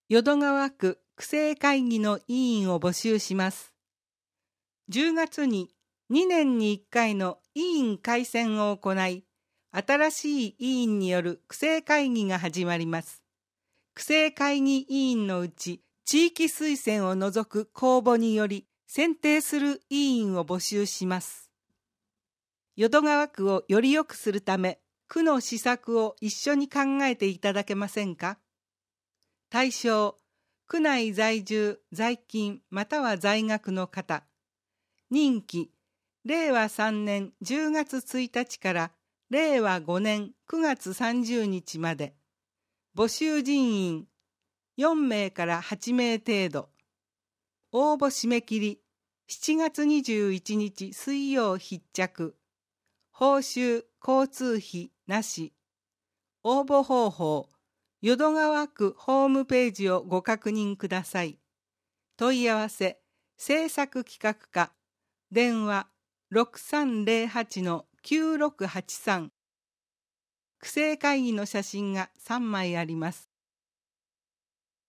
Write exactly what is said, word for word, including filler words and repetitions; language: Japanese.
淀川区区政会議の委員を募集します。じゅうがつににねんにいっかいの委員改選を行い、新しい委員による区政会議が始まります。区政会議委員のうち、地域推薦を除く公募により選定する委員を募集します。淀川区をより良くするため、区の施策を一緒に考えていただけませんか？対象、区内在住、在勤または在学の方。任期、れいわさんねんじゅうがつついたちかられいわごねんくがつさんじゅうにちまで。募集人員、よんめいからはちめい程度。応募締め切り、しちがつにじゅういちにち水曜必着。報酬、交通費なし。応募方法、淀川区ホームページをご確認ください。問い合わせ、政策企画課、電話 ろくさんぜろはちのきゅうろくはちさん。区政会議の写真がさんまいあります。